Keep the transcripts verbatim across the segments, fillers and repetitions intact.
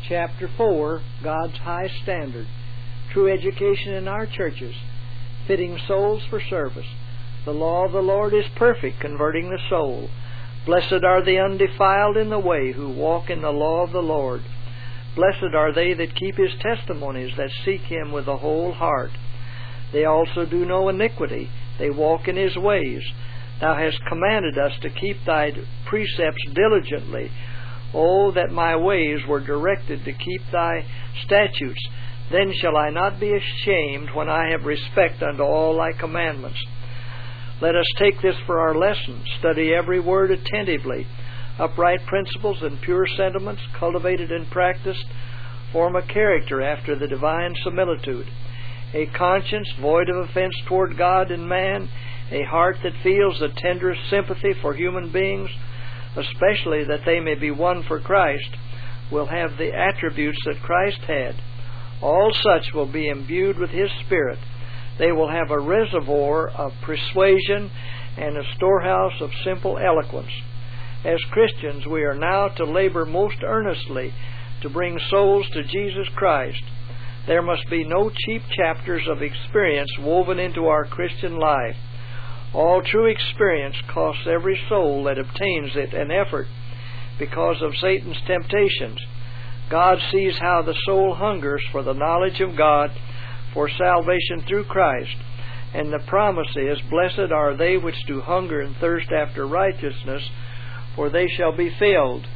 Chapter four, God's High Standard. True education in our churches. Fitting souls for service. The law of the Lord is perfect, converting the soul. Blessed are the undefiled in the way, who walk in the law of the Lord. Blessed are they that keep His testimonies, that seek Him with the whole heart. They also do no iniquity, they walk in His ways. Thou hast commanded us to keep Thy precepts diligently. Oh, that my ways were directed to keep Thy statutes. Then shall I not be ashamed when I have respect unto all Thy commandments. Let us take this for our lesson. Study every word attentively. Upright principles and pure sentiments, cultivated and practiced, form a character after the divine similitude. A conscience void of offense toward God and man, a heart that feels the tenderest sympathy for human beings, especially that they may be won for Christ, will have the attributes that Christ had. All such will be imbued with His Spirit. They will have a reservoir of persuasion and a storehouse of simple eloquence. As Christians, we are now to labor most earnestly to bring souls to Jesus Christ. There must be no cheap chapters of experience woven into our Christian life. All true experience costs every soul that obtains it an effort because of Satan's temptations. God sees how the soul hungers for the knowledge of God, for salvation through Christ. And the promise is, Blessed are they which do hunger and thirst after righteousness, for they shall be filled.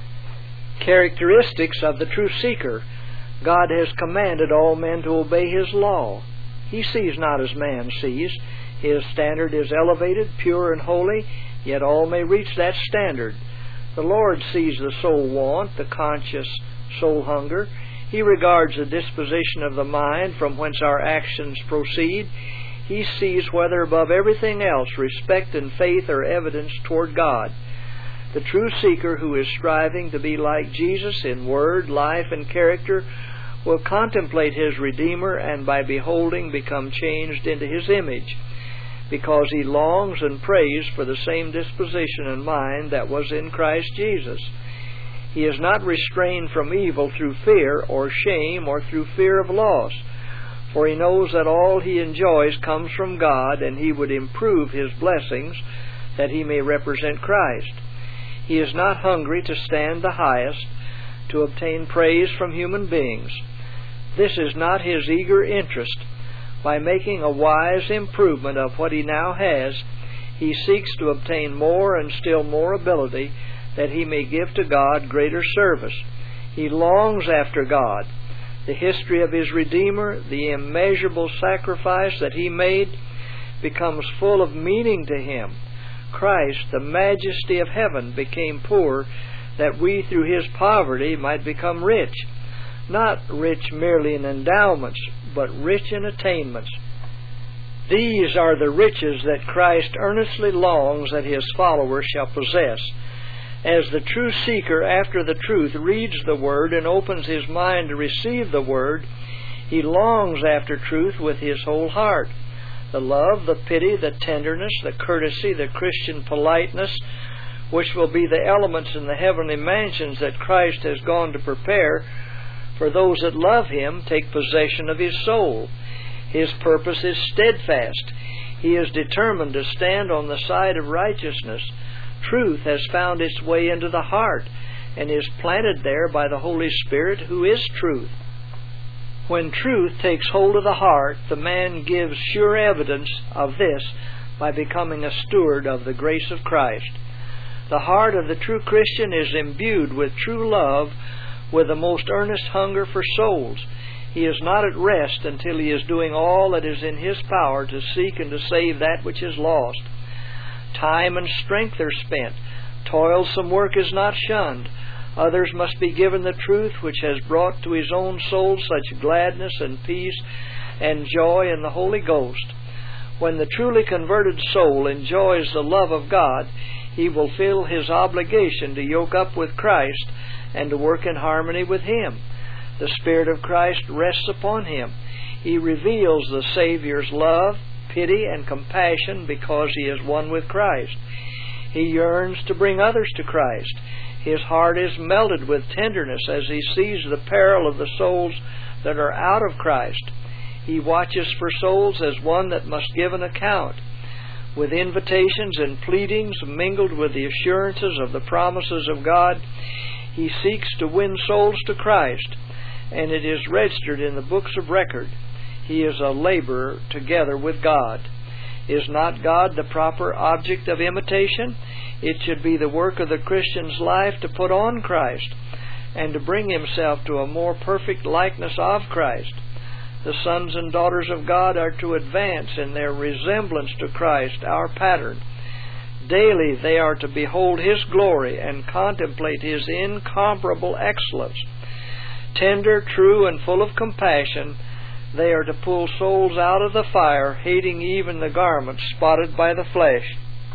Characteristics of the true seeker. God has commanded all men to obey His law. He sees not as man sees. His standard is elevated, pure, and holy, yet all may reach that standard. The Lord sees the soul want, the conscious soul hunger. He regards the disposition of the mind from whence our actions proceed. He sees whether above everything else respect and faith are evidenced toward God. The true seeker who is striving to be like Jesus in word, life, and character will contemplate His Redeemer and by beholding become changed into His image, because he longs and prays for the same disposition and mind that was in Christ Jesus. He is not restrained from evil through fear or shame or through fear of loss, for he knows that all he enjoys comes from God, and he would improve his blessings that he may represent Christ. He is not hungry to stand the highest, to obtain praise from human beings. This is not his eager interest. By making a wise improvement of what he now has, he seeks to obtain more and still more ability, that he may give to God greater service. He longs after God. The history of his Redeemer, the immeasurable sacrifice that He made, becomes full of meaning to him. Christ, the majesty of heaven, became poor, that we through His poverty might become rich. Not rich merely in endowments, but rich in attainments. These are the riches that Christ earnestly longs that His followers shall possess. As the true seeker after the truth reads the Word and opens his mind to receive the Word, he longs after truth with his whole heart. The love, the pity, the tenderness, the courtesy, the Christian politeness, which will be the elements in the heavenly mansions that Christ has gone to prepare for those that love Him, take possession of his soul. His purpose is steadfast. He is determined to stand on the side of righteousness. Truth has found its way into the heart and is planted there by the Holy Spirit, who is truth. When truth takes hold of the heart, the man gives sure evidence of this by becoming a steward of the grace of Christ. The heart of the true Christian is imbued with true love, with the most earnest hunger for souls. He is not at rest until he is doing all that is in his power to seek and to save that which is lost. Time and strength are spent. Toilsome work is not shunned. Others must be given the truth which has brought to his own soul such gladness and peace and joy in the Holy Ghost. When the truly converted soul enjoys the love of God, he will feel his obligation to yoke up with Christ and to work in harmony with Him. The Spirit of Christ rests upon him. He reveals the Savior's love, pity, and compassion because he is one with Christ. He yearns to bring others to Christ. His heart is melted with tenderness as he sees the peril of the souls that are out of Christ. He watches for souls as one that must give an account. With invitations and pleadings mingled with the assurances of the promises of God, he seeks to win souls to Christ, and it is registered in the books of record. He is a laborer together with God. Is not God the proper object of imitation? It should be the work of the Christian's life to put on Christ and to bring himself to a more perfect likeness of Christ. The sons and daughters of God are to advance in their resemblance to Christ, our pattern. Daily they are to behold His glory and contemplate His incomparable excellence. Tender, true, and full of compassion, they are to pull souls out of the fire, hating even the garments spotted by the flesh.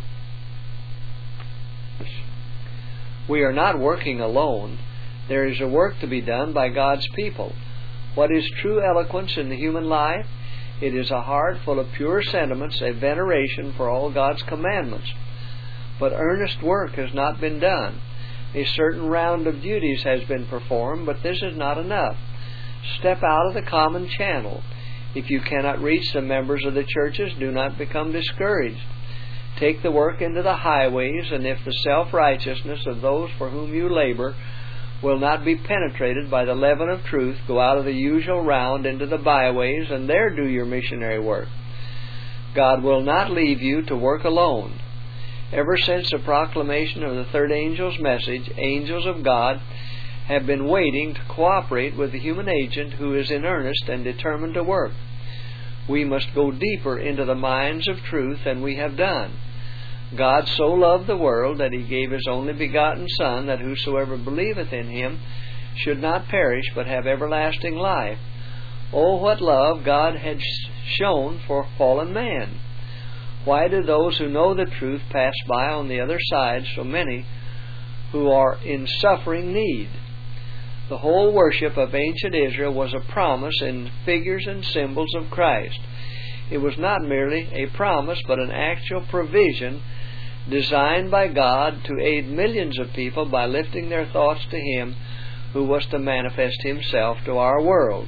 We are not working alone. There is a work to be done by God's people. What is true eloquence in the human life? It is a heart full of pure sentiments, a veneration for all God's commandments. But earnest work has not been done. A certain round of duties has been performed, but this is not enough. Step out of the common channel. If you cannot reach the members of the churches, do not become discouraged. Take the work into the highways, and if the self-righteousness of those for whom you labor will not be penetrated by the leaven of truth, go out of the usual round into the byways, and there do your missionary work. God will not leave you to work alone. Ever since the proclamation of the third angel's message, angels of God have been waiting to cooperate with the human agent who is in earnest and determined to work. We must go deeper into the mines of truth than we have done. God so loved the world that He gave His only begotten Son, that whosoever believeth in Him should not perish, but have everlasting life. Oh, what love God had shown for fallen man! Why do those who know the truth pass by on the other side so many who are in suffering need? The whole worship of ancient Israel was a promise in figures and symbols of Christ. It was not merely a promise, but an actual provision designed by God to aid millions of people by lifting their thoughts to Him who was to manifest Himself to our world.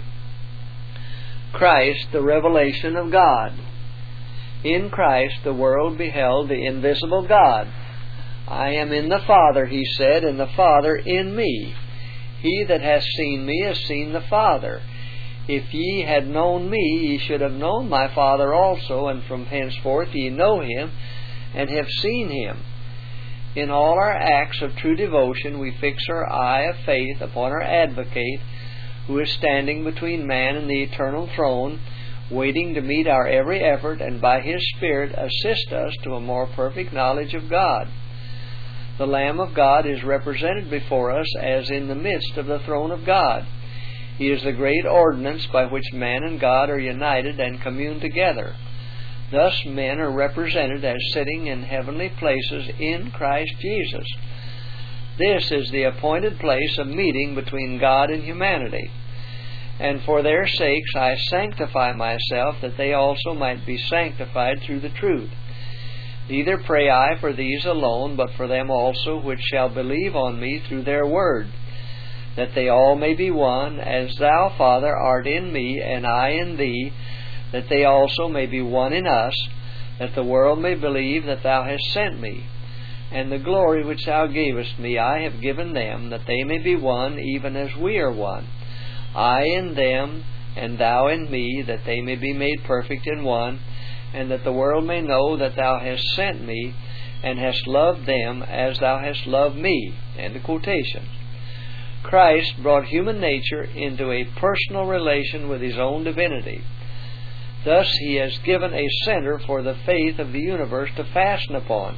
Christ, the revelation of God. In Christ the world beheld the invisible God. I am in the Father, He said, and the Father in me. He that hath seen me has seen the Father. If ye had known me, ye should have known my Father also, and from henceforth ye know Him, and have seen Him. In all our acts of true devotion we fix our eye of faith upon our Advocate, who is standing between man and the eternal throne, waiting to meet our every effort, and by His Spirit assist us to a more perfect knowledge of God. The Lamb of God is represented before us as in the midst of the throne of God. He is the great ordinance by which man and God are united and commune together. Thus men are represented as sitting in heavenly places in Christ Jesus. This is the appointed place of meeting between God and humanity. And for their sakes I sanctify myself, that they also might be sanctified through the truth. Neither pray I for these alone, but for them also which shall believe on me through their word, that they all may be one, as Thou, Father, art in me, and I in Thee, that they also may be one in us, that the world may believe that Thou hast sent me. And the glory which Thou gavest me I have given them, that they may be one, even as we are one. I in them, and Thou in me, that they may be made perfect in one, and that the world may know that Thou hast sent me, and hast loved them as Thou hast loved me. End of quotation. Christ brought human nature into a personal relation with His own divinity. Thus He has given a center for the faith of the universe to fasten upon.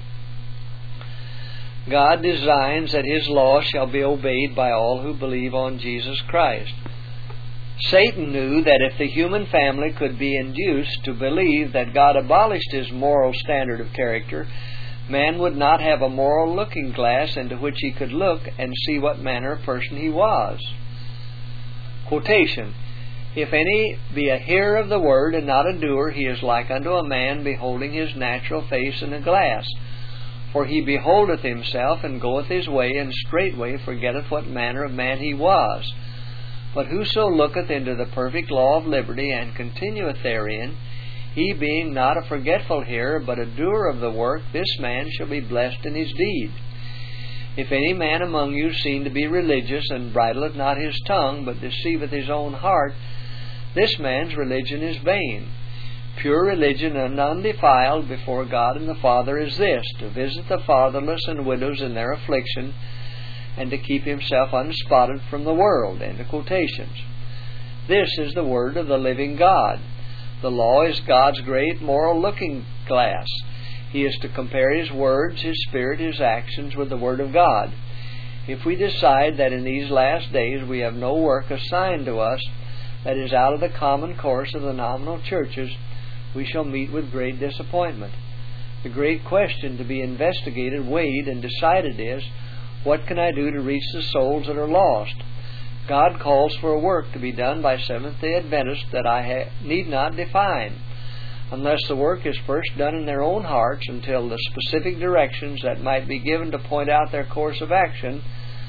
God designs that His law shall be obeyed by all who believe on Jesus Christ. Satan knew that if the human family could be induced to believe that God abolished His moral standard of character, man would not have a moral looking glass into which he could look and see what manner of person he was. Quotation. If any be a hearer of the word and not a doer, he is like unto a man beholding his natural face in a glass. For he beholdeth himself, and goeth his way, and straightway forgetteth what manner of man he was. But whoso looketh into the perfect law of liberty, and continueth therein, he being not a forgetful hearer, but a doer of the work, this man shall be blessed in his deed. If any man among you seem to be religious, and bridleth not his tongue, but deceiveth his own heart, this man's religion is vain. Pure religion and undefiled before God and the Father is this, to visit the fatherless and widows in their affliction, and to keep himself unspotted from the world. End of quotations. This is the word of the living God. The law is God's great moral looking glass. He is to compare His words, His Spirit, His actions with the Word of God. If we decide that in these last days we have no work assigned to us that is out of the common course of the nominal churches, we shall meet with great disappointment. The great question to be investigated, weighed, and decided is, what can I do to reach the souls that are lost? God calls for a work to be done by Seventh-day Adventists that I ha- need not define, unless the work is first done in their own hearts until the specific directions that might be given to point out their course of action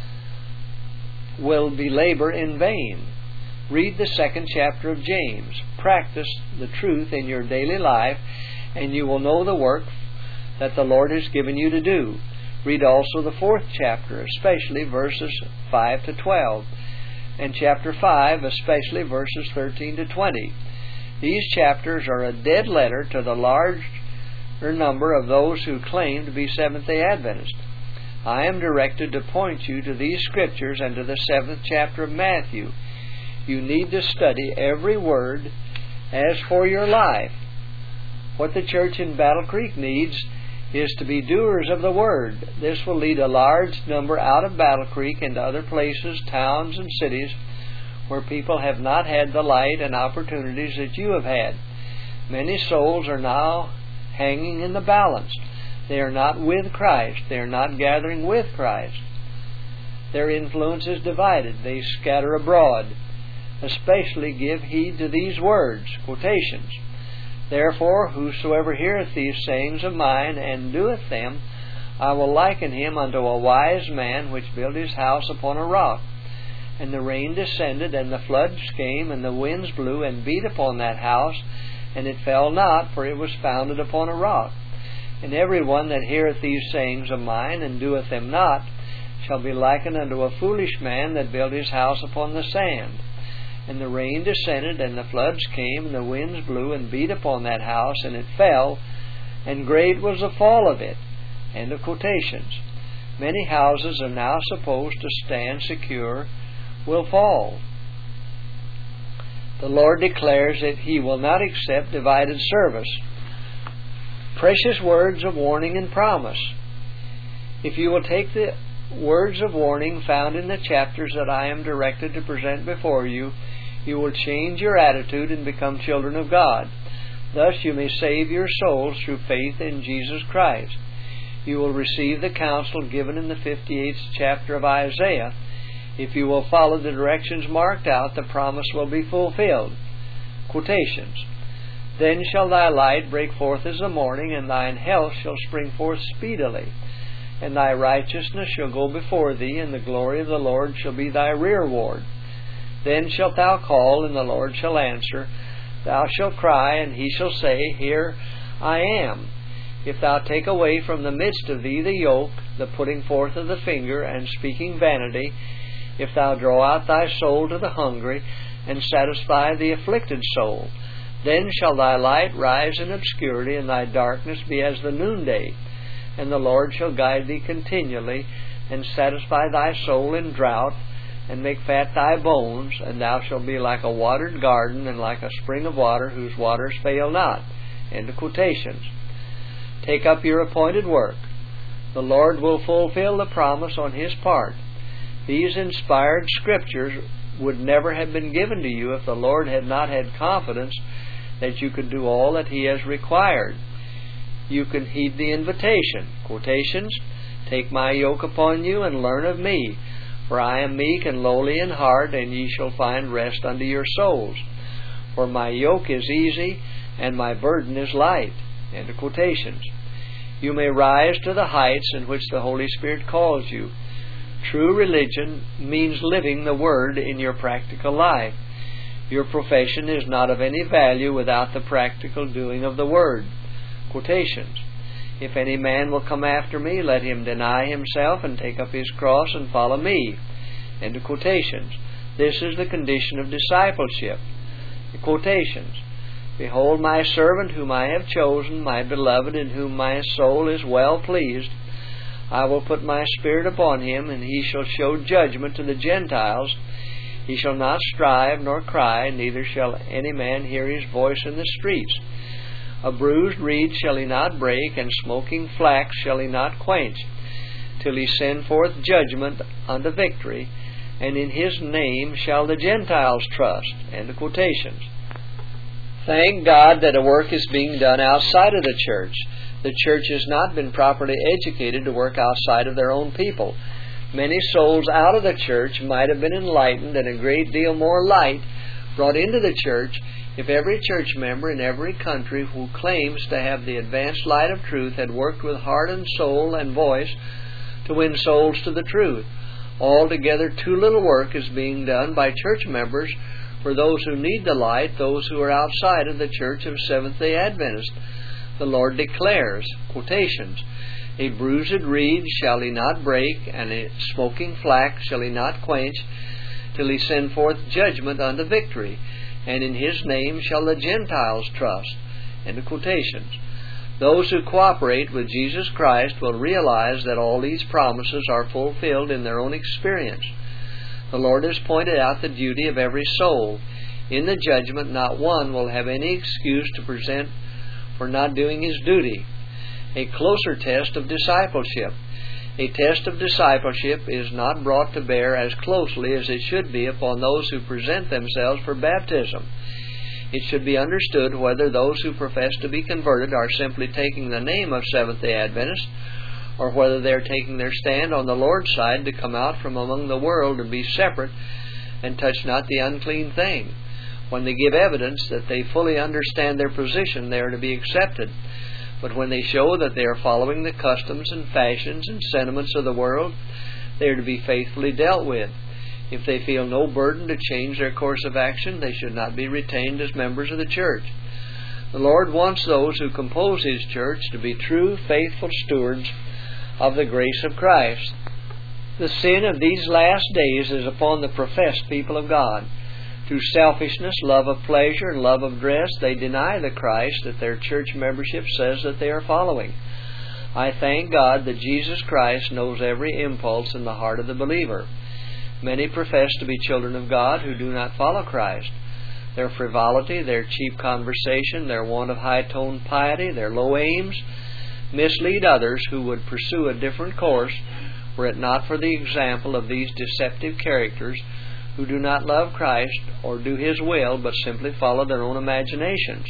will be labor in vain. Read the second chapter of James. Practice the truth in your daily life, and you will know the work that the Lord has given you to do. Read also the fourth chapter, especially verses five to twelve, and chapter five, especially verses thirteen to twenty. These chapters are a dead letter to the larger number of those who claim to be Seventh-day Adventists. I am directed to point you to these scriptures and to the seventh chapter of Matthew. You need to study every word as for your life. What the church in Battle Creek needs is to be doers of the Word. This will lead a large number out of Battle Creek into other places, towns, and cities where people have not had the light and opportunities that you have had. Many souls are now hanging in the balance. They are not with Christ. They are not gathering with Christ. Their influence is divided. They scatter abroad. Especially give heed to these words, quotations. Therefore, whosoever heareth these sayings of mine, and doeth them, I will liken him unto a wise man which built his house upon a rock. And the rain descended, and the floods came, and the winds blew, and beat upon that house, and it fell not, for it was founded upon a rock. And every one that heareth these sayings of mine, and doeth them not, shall be likened unto a foolish man that built his house upon the sand. And the rain descended, and the floods came, and the winds blew, and beat upon that house, and it fell, and great was the fall of it. End of quotations. Many houses are now supposed to stand secure will fall. The Lord declares that He will not accept divided service. Precious words of warning and promise. If you will take the words of warning found in the chapters that I am directed to present before you, you will change your attitude and become children of God. Thus you may save your souls through faith in Jesus Christ. You will receive the counsel given in the fifty-eighth chapter of Isaiah. If you will follow the directions marked out, the promise will be fulfilled. Quotations. Then shall thy light break forth as the morning, and thine health shall spring forth speedily. And thy righteousness shall go before thee, and the glory of the Lord shall be thy rearward. Then shalt thou call, and the Lord shall answer. Thou shalt cry, and He shall say, Here I am. If thou take away from the midst of thee the yoke, the putting forth of the finger, and speaking vanity, if thou draw out thy soul to the hungry, and satisfy the afflicted soul, then shall thy light rise in obscurity, and thy darkness be as the noonday. And the Lord shall guide thee continually, and satisfy thy soul in drought, and make fat thy bones, and thou shalt be like a watered garden, and like a spring of water whose waters fail not. End of quotations. Take up your appointed work. The Lord will fulfill the promise on His part. These inspired scriptures would never have been given to you if the Lord had not had confidence that you could do all that He has required. You can heed the invitation. Quotations. Take my yoke upon you, and learn of me. For I am meek and lowly in heart, and ye shall find rest unto your souls. For my yoke is easy, and my burden is light. End of quotations. you may rise to the heights in which the Holy Spirit calls you. True religion means living the Word in your practical life. Your profession is not of any value without the practical doing of the Word. Quotations. If any man will come after me, let him deny himself and take up his cross and follow me. End of quotations. This is the condition of discipleship. The quotations. Behold my servant whom I have chosen, my beloved, in whom my soul is well pleased. I will put my Spirit upon him, and he shall show judgment to the Gentiles. He shall not strive nor cry, neither shall any man hear his voice in the streets. A bruised reed shall he not break, and smoking flax shall he not quench, till he send forth judgment unto victory, and in his name shall the Gentiles trust. End of quotations. Thank God that a work is being done outside of the church. The church has not been properly educated to work outside of their own people. Many souls out of the church might have been enlightened, and a great deal more light brought into the church if every church member in every country who claims to have the advanced light of truth had worked with heart and soul and voice to win souls to the truth. Altogether, too little work is being done by church members for those who need the light, those who are outside of the Church of Seventh-day Adventists. The Lord declares, quotations, a bruised reed shall he not break, and a smoking flax shall he not quench, till he send forth judgment unto victory, and in his name shall the Gentiles trust. End of quotations. Those who cooperate with Jesus Christ will realize that all these promises are fulfilled in their own experience. The Lord has pointed out the duty of every soul. In the judgment, not one will have any excuse to present for not doing his duty. A closer test of discipleship. A test of discipleship is not brought to bear as closely as it should be upon those who present themselves for baptism. It should be understood whether those who profess to be converted are simply taking the name of Seventh-day Adventists, or whether they are taking their stand on the Lord's side to come out from among the world and be separate and touch not the unclean thing. When they give evidence that they fully understand their position, they are to be accepted. But when they show that they are following the customs and fashions and sentiments of the world, they are to be faithfully dealt with. If they feel no burden to change their course of action, they should not be retained as members of the church. The Lord wants those who compose His church to be true, faithful stewards of the grace of Christ. The sin of these last days is upon the professed people of God. Through selfishness, love of pleasure, and love of dress, they deny the Christ that their church membership says that they are following. I thank God that Jesus Christ knows every impulse in the heart of the believer. Many profess to be children of God who do not follow Christ. Their frivolity, their cheap conversation, their want of high-toned piety, their low aims, mislead others who would pursue a different course were it not for the example of these deceptive characters who do not love Christ or do His will, but simply follow their own imaginations.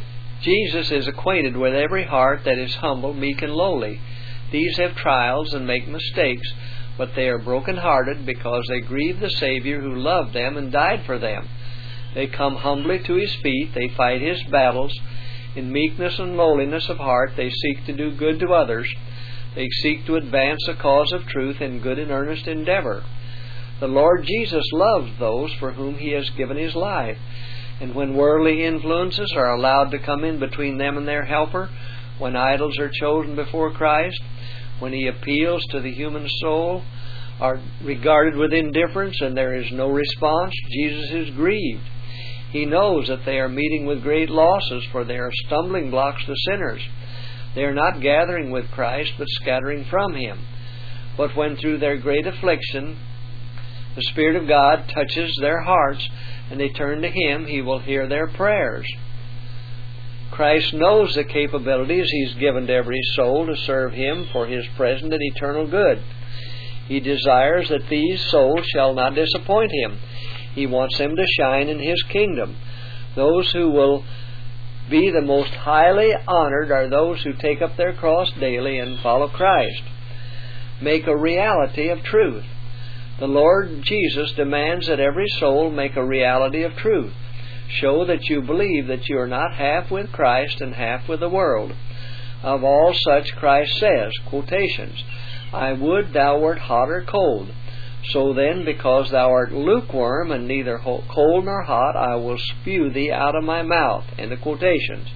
Jesus is acquainted with every heart that is humble, meek, and lowly. These have trials and make mistakes, but they are broken-hearted because they grieve the Savior who loved them and died for them. They come humbly to His feet, they fight His battles. In meekness and lowliness of heart, they seek to do good to others. They seek to advance the cause of truth in good and earnest endeavor. The Lord Jesus loves those for whom He has given His life. And when worldly influences are allowed to come in between them and their helper, when idols are chosen before Christ, when He appeals to the human soul, are regarded with indifference and there is no response, Jesus is grieved. He knows that they are meeting with great losses, for they are stumbling blocks to sinners. They are not gathering with Christ, but scattering from Him. But when through their great affliction the Spirit of God touches their hearts and they turn to Him, He will hear their prayers. Christ knows the capabilities He's given to every soul to serve Him for His present and eternal good. He desires that these souls shall not disappoint Him. He wants them to shine in His kingdom. Those who will be the most highly honored are those who take up their cross daily and follow Christ. Make a reality of truth. The Lord Jesus demands that every soul make a reality of truth. Show that you believe that you are not half with Christ and half with the world. Of all such Christ says, quotations, I would thou wert hot or cold. So then, because thou art lukewarm and neither cold nor hot, I will spew thee out of my mouth. End of quotations.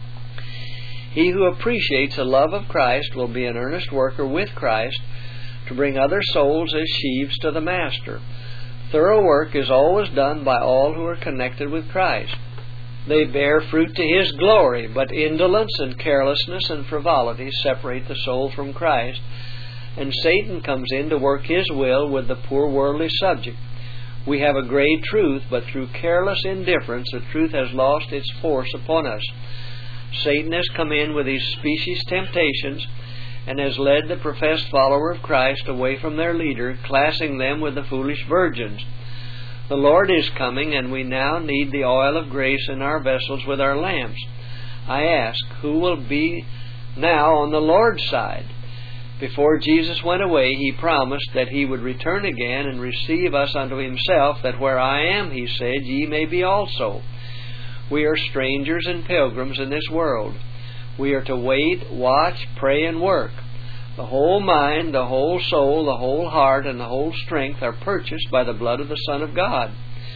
He who appreciates the love of Christ will be an earnest worker with Christ to bring other souls as sheaves to the Master. Thorough work is always done by all who are connected with Christ. They bear fruit to His glory, but indolence and carelessness and frivolity separate the soul from Christ, and Satan comes in to work his will with the poor worldly subject. We have a great truth, but through careless indifference the truth has lost its force upon us. Satan has come in with these species temptations and has led the professed follower of Christ away from their leader, classing them with the foolish virgins. The Lord is coming, and we now need the oil of grace in our vessels with our lamps. I ask, who will be now on the Lord's side? Before Jesus went away, He promised that He would return again and receive us unto Himself, that where I am, He said, ye may be also. We are strangers and pilgrims in this world. We are to wait, watch, pray, and work. The whole mind, the whole soul, the whole heart, and the whole strength are purchased by the blood of the Son of God.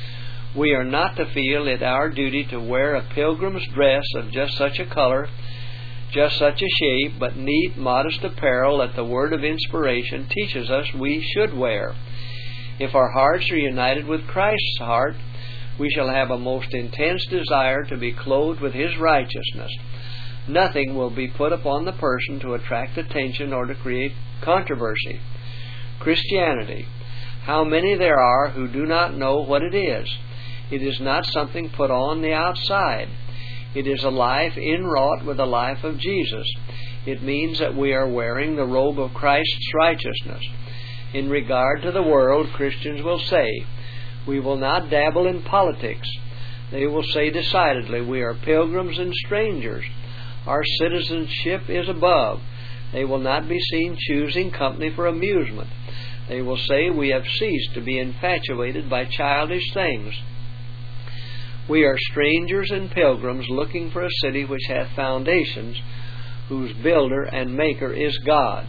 We are not to feel it our duty to wear a pilgrim's dress of just such a color, just such a shape, but neat, modest apparel that the word of inspiration teaches us we should wear. If our hearts are united with Christ's heart, we shall have a most intense desire to be clothed with His righteousness. Nothing will be put upon the person to attract attention or to create controversy. Christianity. How many there are who do not know what it is. It is not something put on the outside. It is a life inwrought with the life of Jesus. It means that we are wearing the robe of Christ's righteousness. In regard to the world, Christians will say, we will not dabble in politics. They will say decidedly, we are pilgrims and strangers. Our citizenship is above. They will not be seen choosing company for amusement. They will say, we have ceased to be infatuated by childish things. We are strangers and pilgrims looking for a city which hath foundations, whose builder and maker is God.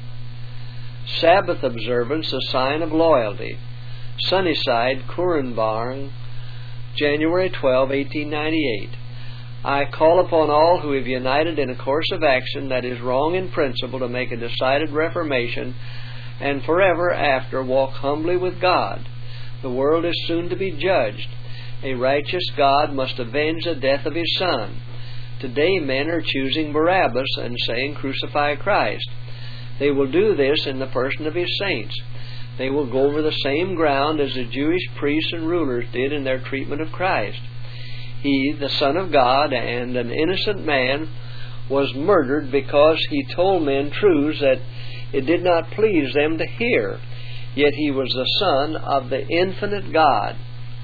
Sabbath observance, a sign of loyalty. Sunnyside, Currenbarn, January twelfth, eighteen ninety-eight. I call upon all who have united in a course of action that is wrong in principle to make a decided reformation and forever after walk humbly with God. The world is soon to be judged. A righteous God must avenge the death of His Son. Today men are choosing Barabbas and saying, crucify Christ. They will do this in the person of His saints. They will go over the same ground as the Jewish priests and rulers did in their treatment of Christ. He, the Son of God and an innocent man, was murdered because He told men truths that it did not please them to hear. Yet He was the Son of the infinite God.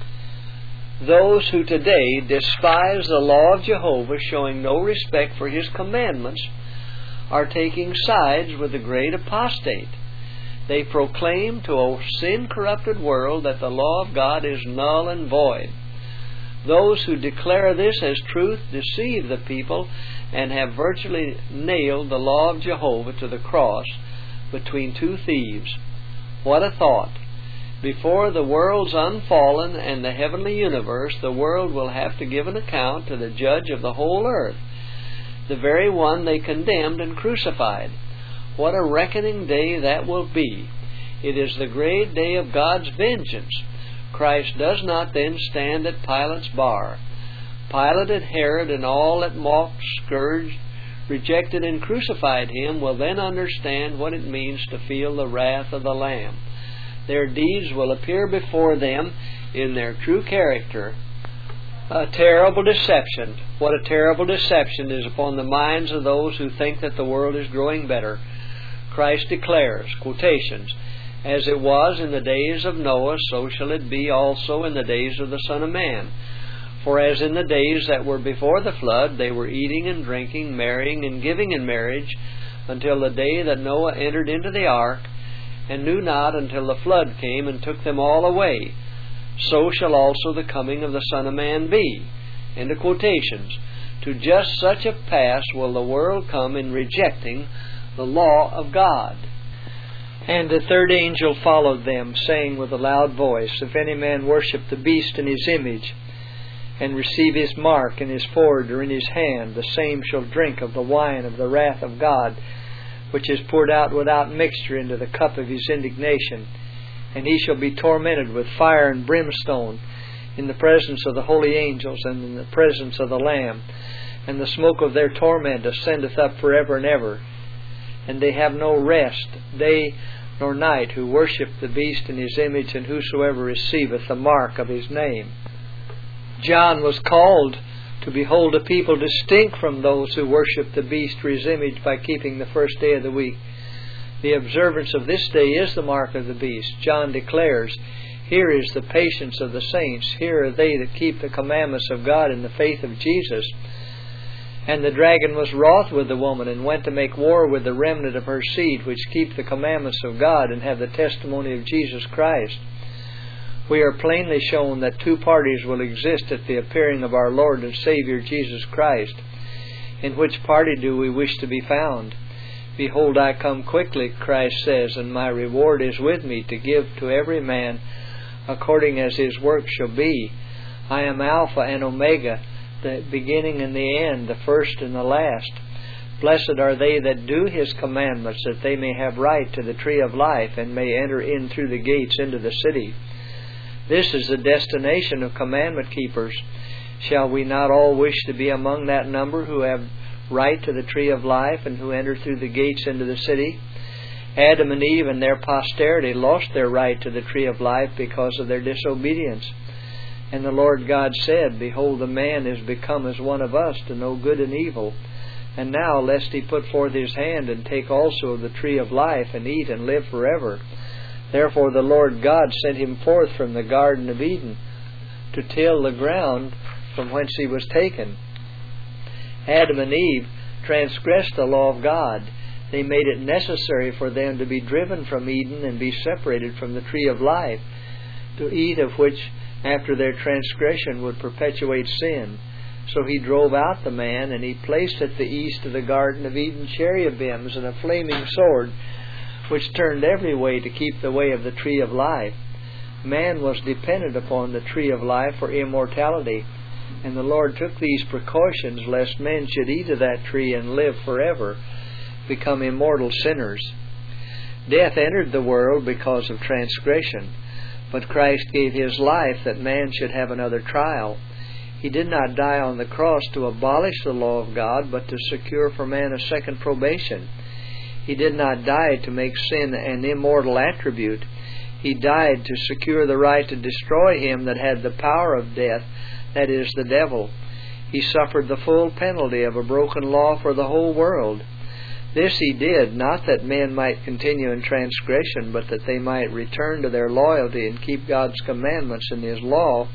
Those who today despise the law of Jehovah, showing no respect for His commandments, are taking sides with the great apostate. They proclaim to a sin-corrupted world that the law of God is null and void. Those who declare this as truth deceive the people and have virtually nailed the law of Jehovah to the cross between two thieves. What a thought! Before the world's unfallen and the heavenly universe, the world will have to give an account to the judge of the whole earth, the very one they condemned and crucified. What a reckoning day that will be! It is the great day of God's vengeance. Christ does not then stand at Pilate's bar. Pilate and Herod and all that mocked, scourged, rejected, and crucified Him will then understand what it means to feel the wrath of the Lamb. Their deeds will appear before them in their true character. A terrible deception. What a terrible deception is upon the minds of those who think that the world is growing better. Christ declares, quotations, as it was in the days of Noah, so shall it be also in the days of the Son of Man. For as in the days that were before the flood, they were eating and drinking, marrying and giving in marriage, until the day that Noah entered into the ark, and knew not until the flood came and took them all away. So shall also the coming of the Son of Man be. End of quotations. To just such a pass will the world come in rejecting the law of God. And the third angel followed them, saying with a loud voice, If any man worship the beast in his image, and receive his mark in his forehead or in his hand, the same shall drink of the wine of the wrath of God, which is poured out without mixture into the cup of his indignation. And he shall be tormented with fire and brimstone in the presence of the holy angels and in the presence of the Lamb. And the smoke of their torment ascendeth up forever and ever. And they have no rest, day nor night, who worship the beast in his image, and whosoever receiveth the mark of his name. John was called to behold a people distinct from those who worship the beast for his image by keeping the first day of the week. The observance of this day is the mark of the beast. John declares, Here is the patience of the saints. Here are they that keep the commandments of God in the faith of Jesus. And the dragon was wroth with the woman, and went to make war with the remnant of her seed, which keep the commandments of God, and have the testimony of Jesus Christ. We are plainly shown that two parties will exist at the appearing of our Lord and Savior Jesus Christ. In which party do we wish to be found? Behold, I come quickly, Christ says, and my reward is with me, to give to every man according as his work shall be. I am Alpha and Omega, the beginning and the end, the first and the last. Blessed are they that do his commandments, that they may have right to the tree of life, and may enter in through the gates into the city. This is the destination of commandment keepers. Shall we not all wish to be among that number who have right to the tree of life, and who enter through the gates into the city? Adam and Eve and their posterity lost their right to the tree of life because of their disobedience. And the Lord God said, Behold, the man is become as one of us, to know good and evil. And now, lest he put forth his hand, and take also of the tree of life, and eat, and live forever. Therefore the Lord God sent him forth from the Garden of Eden, to till the ground from whence he was taken. Adam and Eve transgressed the law of God. They made it necessary for them to be driven from Eden, and be separated from the tree of life, to eat of which after their transgression would perpetuate sin. So he drove out the man, and he placed at the east of the Garden of Eden cherubims and a flaming sword, which turned every way to keep the way of the tree of life. Man was dependent upon the tree of life for immortality, and the Lord took these precautions lest men should eat of that tree and live forever, become immortal sinners. Death entered the world because of transgression. But Christ gave his life that man should have another trial. He did not die on the cross to abolish the law of God, but to secure for man a second probation. He did not die to make sin an immortal attribute. He died to secure the right to destroy him that had the power of death, that is, the devil. He suffered the full penalty of a broken law for the whole world. This he did, not that men might continue in transgression, but that they might return to their loyalty and keep God's commandments and his law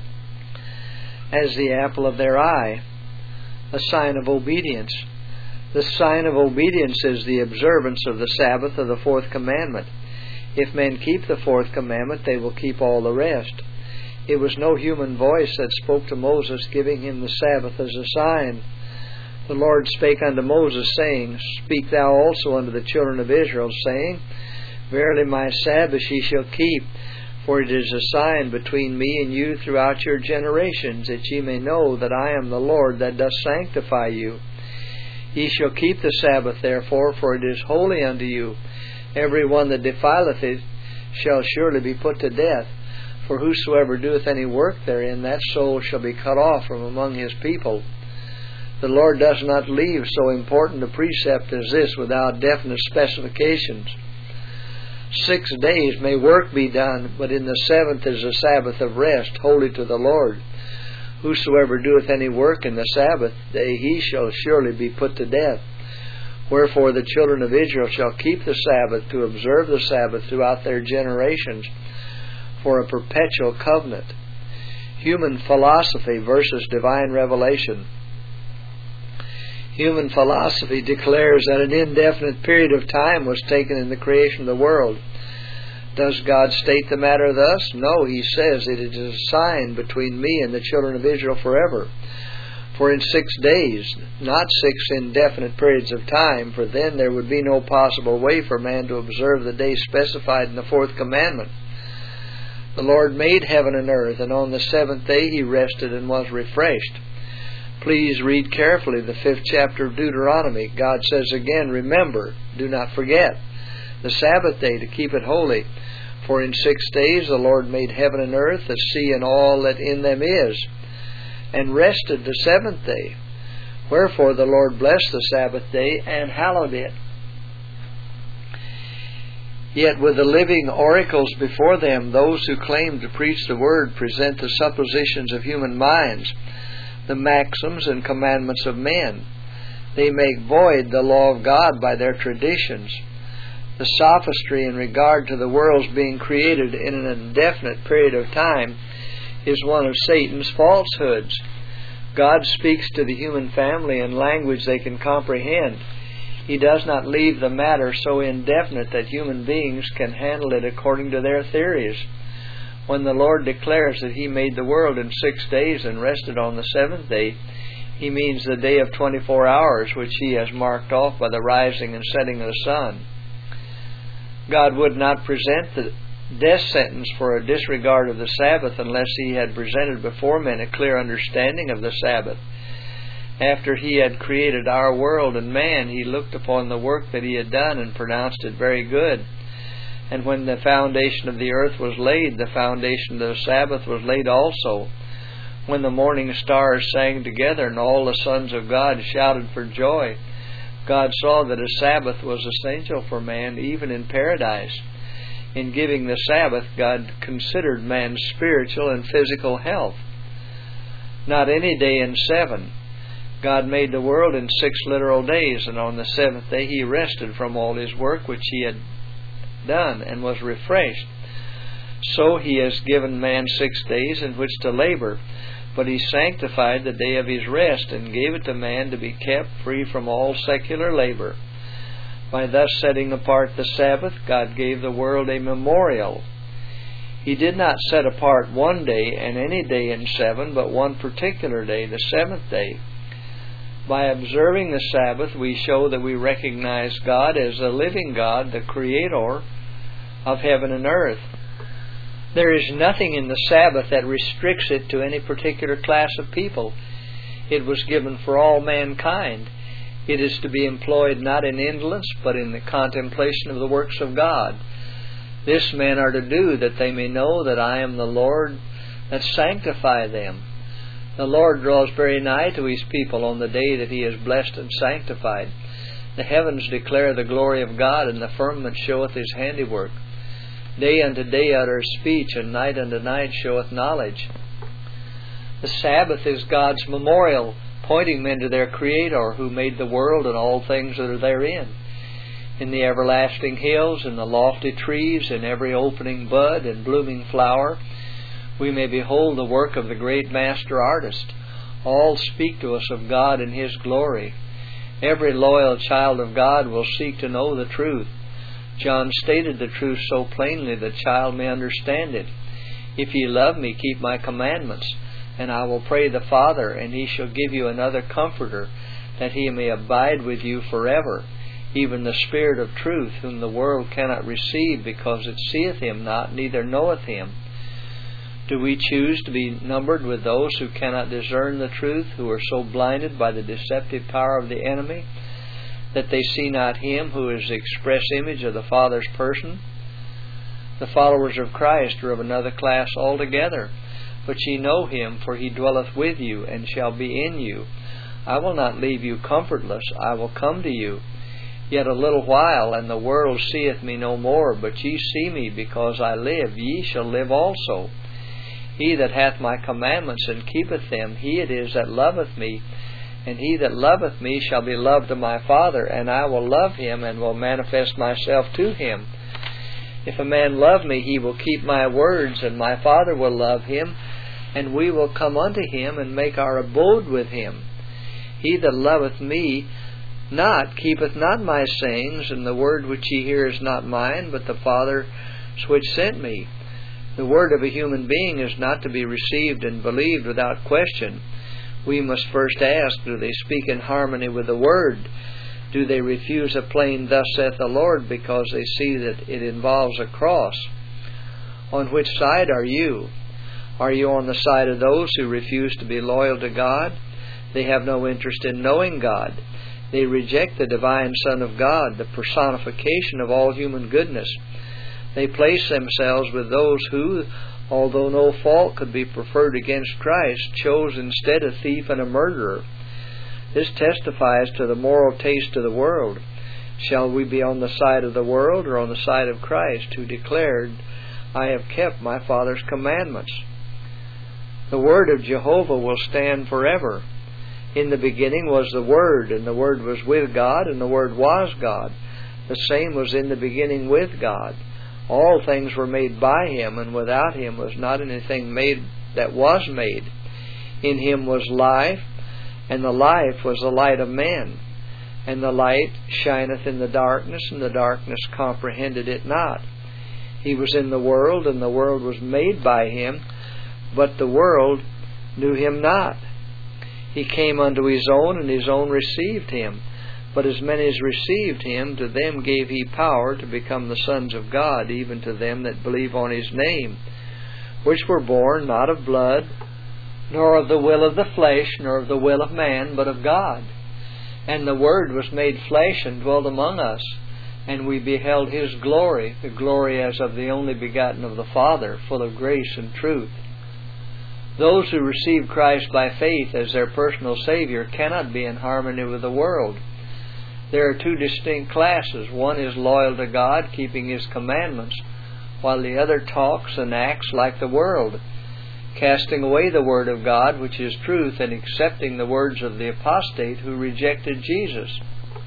as the apple of their eye, a sign of obedience. The sign of obedience is the observance of the Sabbath of the fourth commandment. If men keep the fourth commandment, they will keep all the rest. It was no human voice that spoke to Moses, giving him the Sabbath as a sign. The Lord spake unto Moses, saying, Speak thou also unto the children of Israel, saying, Verily my Sabbath ye shall keep, for it is a sign between me and you throughout your generations, that ye may know that I am the Lord that doth sanctify you. Ye shall keep the Sabbath therefore, for it is holy unto you. Every one that defileth it shall surely be put to death. For whosoever doeth any work therein, that soul shall be cut off from among his people. The Lord does not leave so important a precept as this without definite specifications. Six days may work be done, but in the seventh is a Sabbath of rest, holy to the Lord. Whosoever doeth any work in the Sabbath day, he shall surely be put to death. Wherefore the children of Israel shall keep the Sabbath, to observe the Sabbath throughout their generations, for a perpetual covenant. Human philosophy versus divine revelation. Human philosophy declares that an indefinite period of time was taken in the creation of the world. Does God state the matter thus? No, he says it is a sign between me and the children of Israel forever. For in six days, not six indefinite periods of time, for then there would be no possible way for man to observe the day specified in the fourth commandment. The Lord made heaven and earth, and on the seventh day He rested and was refreshed. Please read carefully the fifth chapter of Deuteronomy. God says again, remember, do not forget, the Sabbath day to keep it holy. For in six days the Lord made heaven and earth, the sea and all that in them is, and rested the seventh day. Wherefore the Lord blessed the Sabbath day and hallowed it. Yet with the living oracles before them, those who claim to preach the Word present the suppositions of human minds, the maxims and commandments of men. They make void the law of God by their traditions. The sophistry in regard to the world's being created in an indefinite period of time is one of Satan's falsehoods. God speaks to the human family in language they can comprehend. He does not leave the matter so indefinite that human beings can handle it according to their theories. When the Lord declares that He made the world in six days and rested on the seventh day, He means the day of twenty-four hours, which He has marked off by the rising and setting of the sun. God would not present the death sentence for a disregard of the Sabbath unless He had presented before men a clear understanding of the Sabbath. After He had created our world and man, He looked upon the work that He had done and pronounced it very good. And when the foundation of the earth was laid, the foundation of the Sabbath was laid also. When the morning stars sang together and all the sons of God shouted for joy, God saw that a Sabbath was essential for man, even in paradise. In giving the Sabbath, God considered man's spiritual and physical health. Not any day in seven. God made the world in six literal days, and on the seventh day He rested from all His work which He had done and was refreshed. So He has given man six days in which to labor, but He sanctified the day of His rest and gave it to man to be kept free from all secular labor. By thus setting apart the Sabbath, God gave the world a memorial. He did not set apart one day and any day in seven, but one particular day, the seventh day. By observing the Sabbath, we show that we recognize God as the living God, the Creator of heaven and earth. There is nothing in the Sabbath that restricts it to any particular class of people. It was given for all mankind. It is to be employed not in indolence, but in the contemplation of the works of God. This men are to do, that they may know that I am the Lord that sanctify them. The Lord draws very nigh to His people on the day that He is blessed and sanctified. The heavens declare the glory of God, and the firmament showeth His handiwork. Day unto day uttereth speech, and night unto night showeth knowledge. The Sabbath is God's memorial, pointing men to their Creator, who made the world and all things that are therein. In the everlasting hills, in the lofty trees, in every opening bud and blooming flower, we may behold the work of the great Master Artist. All speak to us of God and His glory. Every loyal child of God will seek to know the truth. John stated the truth so plainly that the child may understand it. If ye love me, keep my commandments. And I will pray the Father, and He shall give you another Comforter, that He may abide with you forever, even the Spirit of truth, whom the world cannot receive, because it seeth Him not, neither knoweth Him. Do we choose to be numbered with those who cannot discern the truth, who are so blinded by the deceptive power of the enemy, that they see not Him who is the express image of the Father's person? The followers of Christ are of another class altogether. But ye know Him, for He dwelleth with you, and shall be in you. I will not leave you comfortless, I will come to you. Yet a little while, and the world seeth me no more, but ye see me, because I live, ye shall live also. He that hath my commandments and keepeth them, he it is that loveth me. And he that loveth me shall be loved of my Father, and I will love him, and will manifest myself to him. If a man love me, he will keep my words, and my Father will love him, and we will come unto him, and make our abode with him. He that loveth me not keepeth not my sayings, and the word which ye hear is not mine, but the Father's which sent me. The word of a human being is not to be received and believed without question. We must first ask, do they speak in harmony with the Word? Do they refuse a plain, "Thus saith the Lord," because they see that it involves a cross? On which side are you? Are you on the side of those who refuse to be loyal to God? They have no interest in knowing God. They reject the divine Son of God, the personification of all human goodness. They place themselves with those who, although no fault could be preferred against Christ, chose instead a thief and a murderer. This testifies to the moral taste of the world. Shall we be on the side of the world or on the side of Christ, who declared, "I have kept my Father's commandments"? The Word of Jehovah will stand forever. In the beginning was the Word, and the Word was with God, and the Word was God. The same was in the beginning with God. All things were made by Him, and without Him was not anything made that was made. In Him was life, and the life was the light of men. And the light shineth in the darkness, and the darkness comprehended it not. He was in the world, and the world was made by Him, but the world knew Him not. He came unto His own, and His own received Him. But as many as received Him, to them gave He power to become the sons of God, even to them that believe on His name, which were born not of blood, nor of the will of the flesh, nor of the will of man, but of God. And the Word was made flesh and dwelt among us, and we beheld His glory, the glory as of the only begotten of the Father, full of grace and truth. Those who receive Christ by faith as their personal Savior cannot be in harmony with the world. There are two distinct classes. One is loyal to God, keeping His commandments, while the other talks and acts like the world, casting away the Word of God, which is truth, and accepting the words of the apostate who rejected Jesus.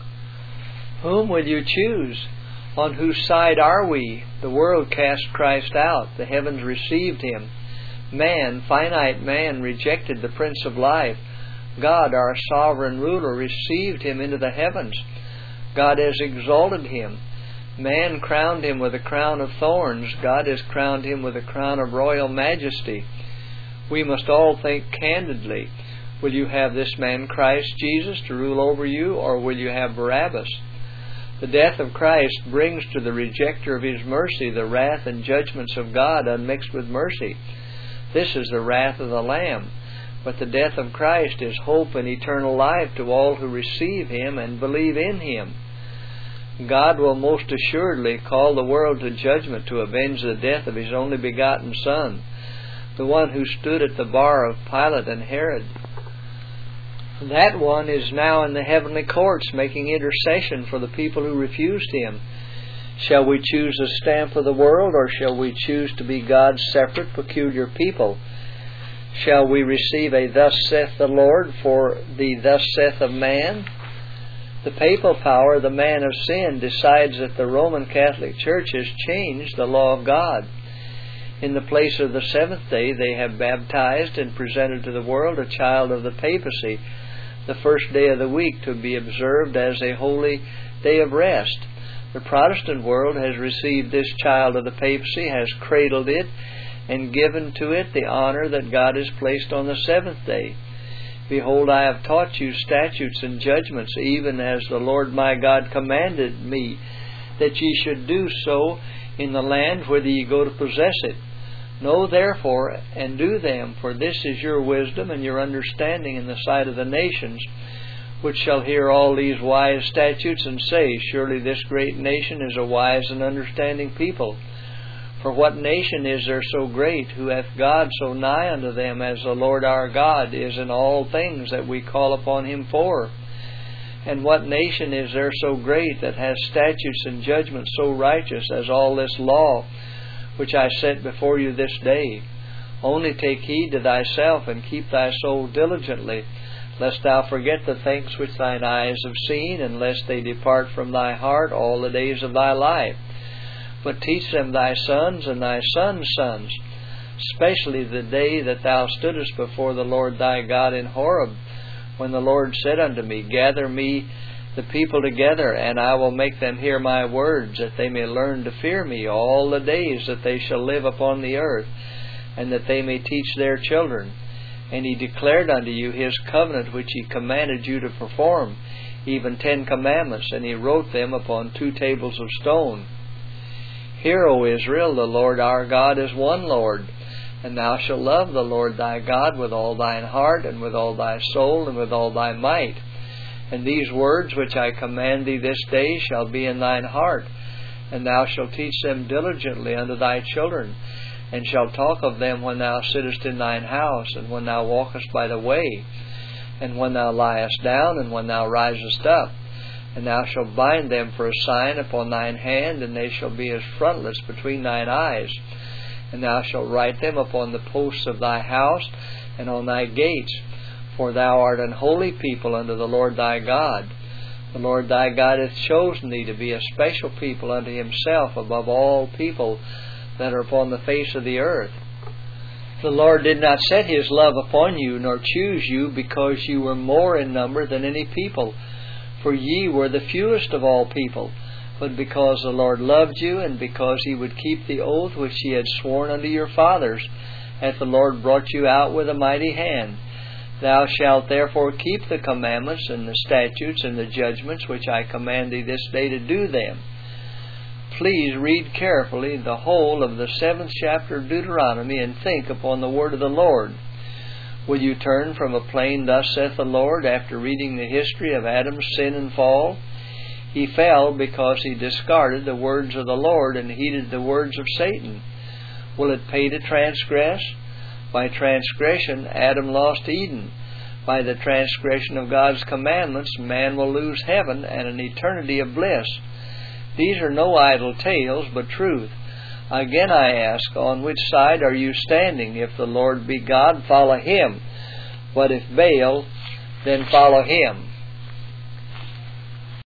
Whom will you choose? On whose side are we? The world cast Christ out. The heavens received Him. Man, finite man, rejected the Prince of Life. God, our sovereign ruler, received Him into the heavens. God has exalted Him. Man crowned Him with a crown of thorns. God has crowned Him with a crown of royal majesty. We must all think candidly. Will you have this man Christ Jesus to rule over you, or will you have Barabbas? The death of Christ brings to the rejecter of His mercy the wrath and judgments of God unmixed with mercy. This is the wrath of the Lamb. But the death of Christ is hope and eternal life to all who receive Him and believe in Him. God will most assuredly call the world to judgment to avenge the death of His only begotten Son, the one who stood at the bar of Pilate and Herod. That one is now in the heavenly courts making intercession for the people who refused Him. Shall we choose the stamp of the world, or shall we choose to be God's separate, peculiar people? Shall we receive a "Thus saith the Lord" for the "Thus saith of man"? The papal power, the man of sin, decides that the Roman Catholic Church has changed the law of God. In the place of the seventh day, they have baptized and presented to the world a child of the papacy, the first day of the week, to be observed as a holy day of rest. The Protestant world has received this child of the papacy, has cradled it, and given to it the honor that God has placed on the seventh day. Behold, I have taught you statutes and judgments, even as the Lord my God commanded me, that ye should do so in the land whither ye go to possess it. Know therefore, and do them, for this is your wisdom and your understanding in the sight of the nations, which shall hear all these wise statutes, and say, Surely this great nation is a wise and understanding people. For what nation is there so great, who hath God so nigh unto them, as the Lord our God is in all things that we call upon Him for? And what nation is there so great, that hath statutes and judgments so righteous as all this law, which I set before you this day? Only take heed to thyself, and keep thy soul diligently, lest thou forget the things which thine eyes have seen, and lest they depart from thy heart all the days of thy life. But teach them thy sons and thy sons' sons, especially the day that thou stoodest before the Lord thy God in Horeb, when the Lord said unto me, Gather me the people together, and I will make them hear my words, that they may learn to fear me all the days that they shall live upon the earth, and that they may teach their children. And He declared unto you His covenant which He commanded you to perform, even ten commandments, and He wrote them upon two tables of stone. Hear, O Israel, the Lord our God is one Lord, and thou shalt love the Lord thy God with all thine heart, and with all thy soul, and with all thy might. And these words which I command thee this day shall be in thine heart, and thou shalt teach them diligently unto thy children, and shalt talk of them when thou sittest in thine house, and when thou walkest by the way, and when thou liest down, and when thou risest up. And thou shalt bind them for a sign upon thine hand, and they shall be as frontlets between thine eyes. And thou shalt write them upon the posts of thy house, and on thy gates. For thou art an holy people unto the Lord thy God. The Lord thy God hath chosen thee to be a special people unto Himself above all people that are upon the face of the earth. The Lord did not set His love upon you, nor choose you, because you were more in number than any people, for ye were the fewest of all people, but because the Lord loved you, and because He would keep the oath which He had sworn unto your fathers, hath the Lord brought you out with a mighty hand. Thou shalt therefore keep the commandments, and the statutes, and the judgments which I command thee this day to do them. Please read carefully the whole of the seventh chapter of Deuteronomy, and think upon the word of the Lord. Will you turn from a plain "Thus saith the Lord" after reading the history of Adam's sin and fall? He fell because he discarded the words of the Lord and heeded the words of Satan. Will it pay to transgress? By transgression, Adam lost Eden. By the transgression of God's commandments, man will lose heaven and an eternity of bliss. These are no idle tales, but truth. Again I ask, on which side are you standing? If the Lord be God, follow Him. But if Baal, then follow him.